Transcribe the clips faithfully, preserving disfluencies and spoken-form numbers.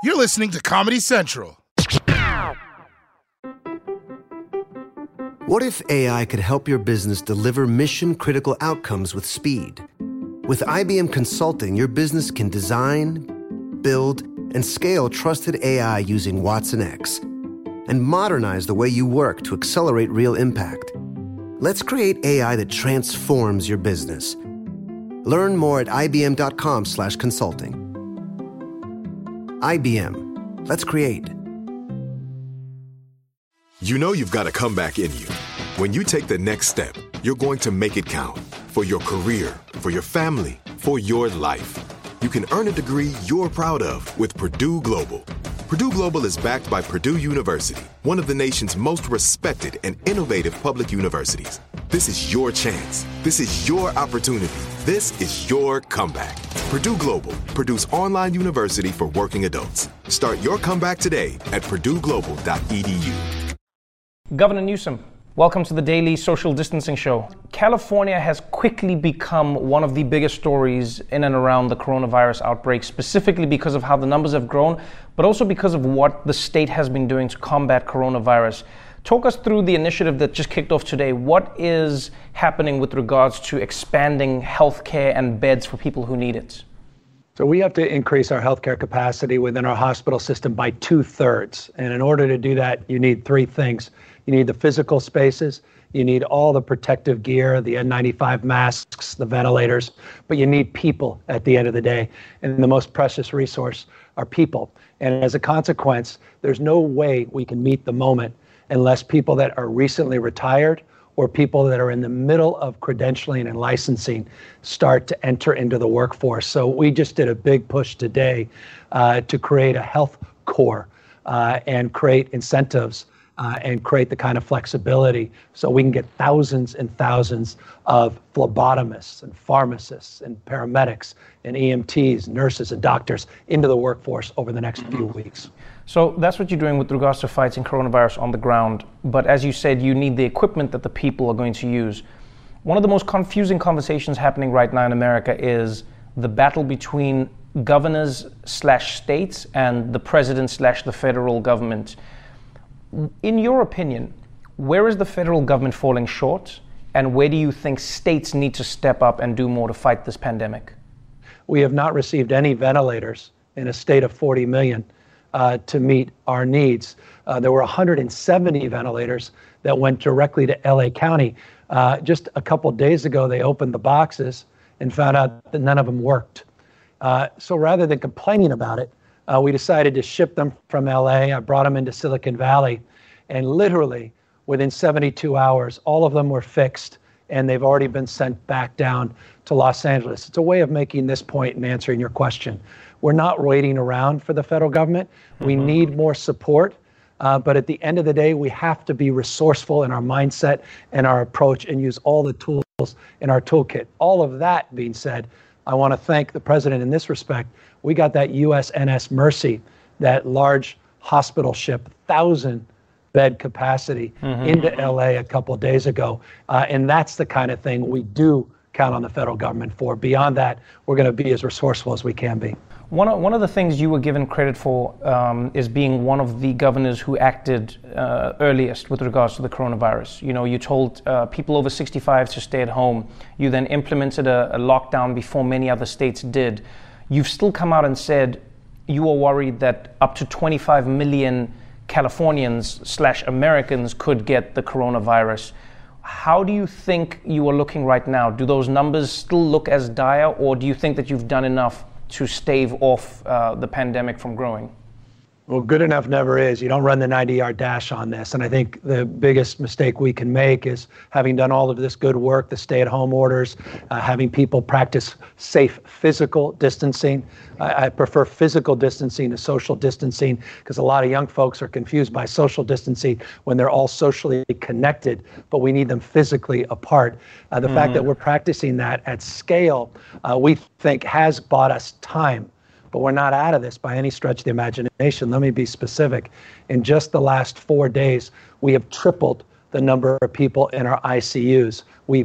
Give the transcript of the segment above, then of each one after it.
You're listening to Comedy Central. What if A I could help your business deliver mission-critical outcomes with speed? With I B M Consulting, your business can design, build, and scale trusted A I using Watson X, and modernize the way you work to accelerate real impact. Let's create A I that transforms your business. Learn more at ibm.com slash consulting. I B M. Let's create. You know you've got a comeback in you. When you take the next step, you're going to make it count. For your career, for your family, for your life. You can earn a degree you're proud of with Purdue Global. Purdue Global is backed by Purdue University, one of the nation's most respected and innovative public universities. This is your chance. This is your opportunity. This is your comeback. Purdue Global, Purdue's online university for working adults. Start your comeback today at purdue global dot e d u. Governor Newsom, welcome to the Daily Social Distancing Show. California has quickly become one of the biggest stories in and around the coronavirus outbreak, specifically because of how the numbers have grown, but also because of what the state has been doing to combat coronavirus. Talk us through the initiative that just kicked off today. What is happening with regards to expanding healthcare and beds for people who need it? So we have to increase our healthcare capacity within our hospital system by two thirds. And in order to do that, you need three things. You need the physical spaces, you need all the protective gear, the N ninety-five masks, the ventilators, but you need people at the end of the day. And the most precious resource are people. And as a consequence, there's no way we can meet the moment unless people that are recently retired or people that are in the middle of credentialing and licensing start to enter into the workforce. So we just did a big push today uh, to create a health core uh, and create incentives Uh, and create the kind of flexibility so we can get thousands and thousands of phlebotomists and pharmacists and paramedics and E M Ts, nurses and doctors into the workforce over the next few weeks. So that's what you're doing with regards to fighting coronavirus on the ground. But as you said, you need the equipment that the people are going to use. One of the most confusing conversations happening right now in America is the battle between governors slash states and the president slash the federal government. In your opinion, where is the federal government falling short, and where do you think states need to step up and do more to fight this pandemic? We have not received any ventilators in a state of forty million uh, to meet our needs. Uh, there were one hundred seventy ventilators that went directly to L A County. Uh, just a couple days ago, they opened the boxes and found out that none of them worked. Uh, so rather than complaining about it, Uh, we decided to ship them from L A. I brought them into Silicon Valley, and literally within seventy-two hours, all of them were fixed, and they've already been sent back down to Los Angeles. It's a way of making this point and answering your question. We're not waiting around for the federal government. We mm-hmm. need more support, uh, but at the end of the day, we have to be resourceful in our mindset and our approach and use all the tools in our toolkit. All of that being said, I want to thank the president in this respect. We got that U S N S Mercy, that large hospital ship, thousand bed capacity mm-hmm. into L A a couple of days ago. Uh, and that's the kind of thing we do count on the federal government for. Beyond that, we're going to be as resourceful as we can be. One of, one of the things you were given credit for um, is being one of the governors who acted uh, earliest with regards to the coronavirus. You know, you told uh, people over sixty-five to stay at home. You then implemented a, a lockdown before many other states did. You've still come out and said you are worried that up to twenty-five million Californians slash Americans could get the coronavirus. How do you think you are looking right now? Do those numbers still look as dire, or do you think that you've done enough to stave off uh, the pandemic from growing? Well, good enough never is. You don't run the ninety-yard dash on this. And I think the biggest mistake we can make is having done all of this good work, the stay-at-home orders, uh, having people practice safe physical distancing. I, I prefer physical distancing to social distancing because a lot of young folks are confused by social distancing when they're all socially connected, but we need them physically apart. Uh, the mm-hmm. fact that we're practicing that at scale, uh, we think has bought us time. But we're not out of this by any stretch of the imagination. Let me be specific. In just the last four days, we have tripled the number of people in our I C Us. We've doubled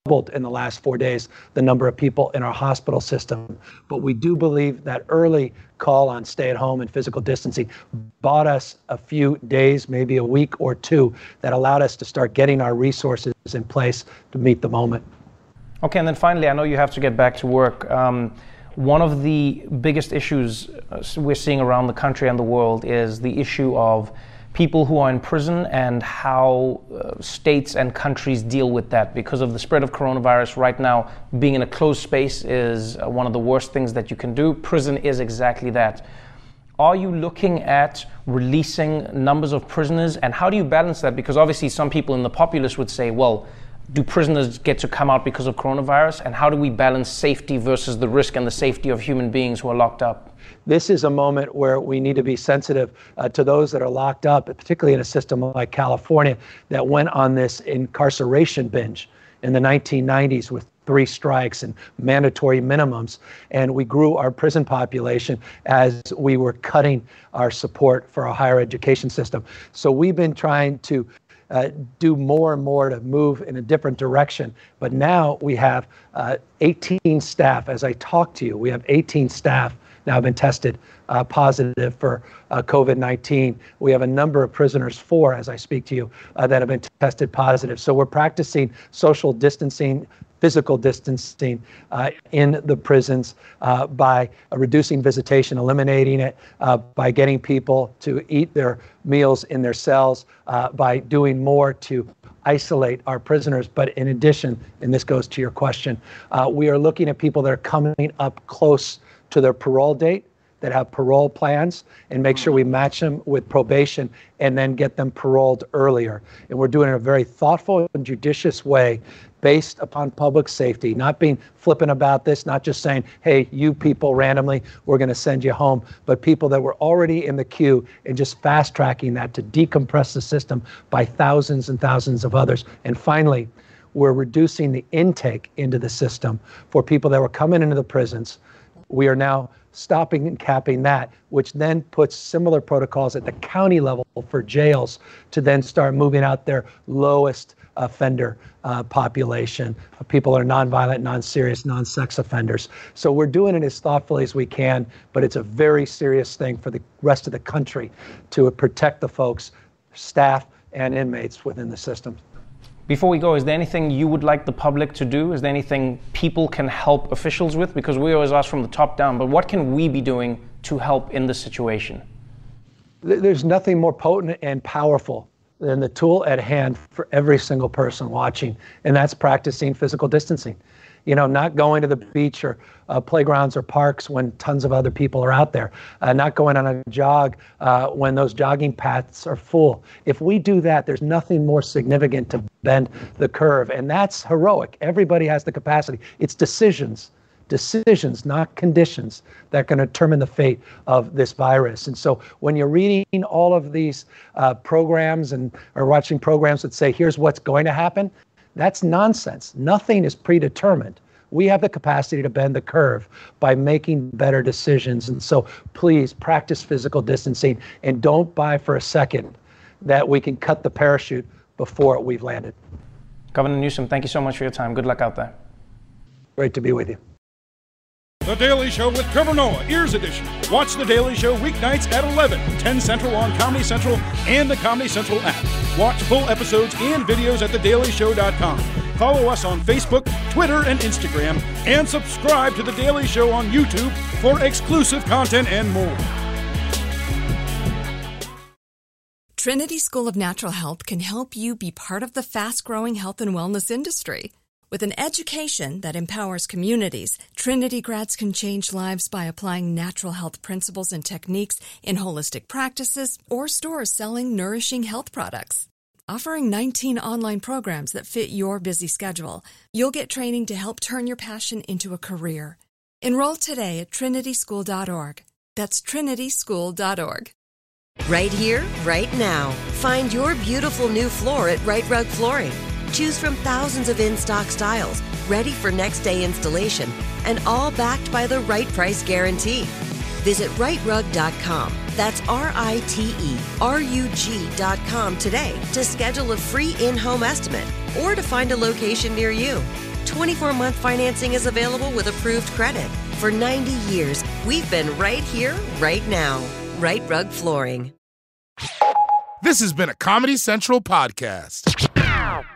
in the last four days the number of people in our hospital system. But we do believe that early call on stay at home and physical distancing bought us a few days, maybe a week or two, that allowed us to start getting our resources in place to meet the moment. Okay, and then finally, I know you have to get back to work. Um, one of the biggest issues we're seeing around the country and the world is the issue of people who are in prison and how uh, states and countries deal with that. Because of the spread of coronavirus right now, being in a closed space is uh, one of the worst things that you can do. Prison is exactly that. Are you looking at releasing numbers of prisoners, and how do you balance that? Because obviously some people in the populace would say, well, do prisoners get to come out because of coronavirus? And how do we balance safety versus the risk and the safety of human beings who are locked up? This is a moment where we need to be sensitive uh, to those that are locked up, particularly in a system like California that went on this incarceration binge in the nineteen nineties with three strikes and mandatory minimums. And we grew our prison population as we were cutting our support for our higher education system. So we've been trying to Uh, do more and more to move in a different direction. But now we have uh, eighteen staff. As I talk to you, we have eighteen staff now have been tested uh, positive for uh, COVID nineteen. We have a number of prisoners, four as I speak to you, uh, that have been tested positive. So we're practicing social distancing, physical distancing uh, in the prisons uh, by uh, reducing visitation, eliminating it, uh, by getting people to eat their meals in their cells, uh, by doing more to isolate our prisoners. But in addition, and this goes to your question, uh, we are looking at people that are coming up close to their parole date, that have parole plans, and make sure we match them with probation and then get them paroled earlier. And we're doing it in a very thoughtful and judicious way based upon public safety, not being flippant about this, not just saying, hey, you people randomly, we're going to send you home, but people that were already in the queue and just fast tracking that to decompress the system by thousands and thousands of others. And finally, we're reducing the intake into the system for people that were coming into the prisons. We are now stopping and capping that, which then puts similar protocols at the county level for jails to then start moving out their lowest offender uh, population, people that are nonviolent, non-serious, non-sex offenders. So we're doing it as thoughtfully as we can, but it's a very serious thing for the rest of the country to protect the folks, staff, and inmates within the system. Before we go, is there anything you would like the public to do? Is there anything people can help officials with? Because we always ask from the top down, but what can we be doing to help in this situation? There's nothing more potent and powerful than the tool at hand for every single person watching, and that's practicing physical distancing. You know, not going to the beach or uh, playgrounds or parks when tons of other people are out there, uh, not going on a jog uh, when those jogging paths are full. If we do that, there's nothing more significant to bend the curve, and that's heroic. Everybody has the capacity. It's decisions, decisions, not conditions, that are going to determine the fate of this virus. And so when you're reading all of these uh, programs and or watching programs that say, here's what's going to happen, that's nonsense. Nothing is predetermined. We have the capacity to bend the curve by making better decisions. And so please practice physical distancing and don't buy for a second that we can cut the parachute before we've landed. Governor Newsom, thank you so much for your time. Good luck out there. Great to be with you. The Daily Show with Trevor Noah, Ears Edition. Watch The Daily Show weeknights at eleven, ten Central on Comedy Central and the Comedy Central app. Watch full episodes and videos at the daily show dot com. Follow us on Facebook, Twitter, and Instagram, and subscribe to The Daily Show on YouTube for exclusive content and more. Trinity School of Natural Health can help you be part of the fast-growing health and wellness industry. With an education that empowers communities, Trinity grads can change lives by applying natural health principles and techniques in holistic practices or stores selling nourishing health products. Offering nineteen online programs that fit your busy schedule, you'll get training to help turn your passion into a career. Enroll today at trinity school dot org. That's trinity school dot org. Right here, right now. Find your beautiful new floor at Right Rug Flooring. Choose from thousands of in-stock styles, ready for next day installation, and all backed by the right price guarantee. Visit right rug dot com. That's R I T E R U G dot com today to schedule a free in-home estimate or to find a location near you. twenty-four month financing is available with approved credit. For ninety years, we've been right here, right now. Right Rug Flooring. This has been a Comedy Central podcast.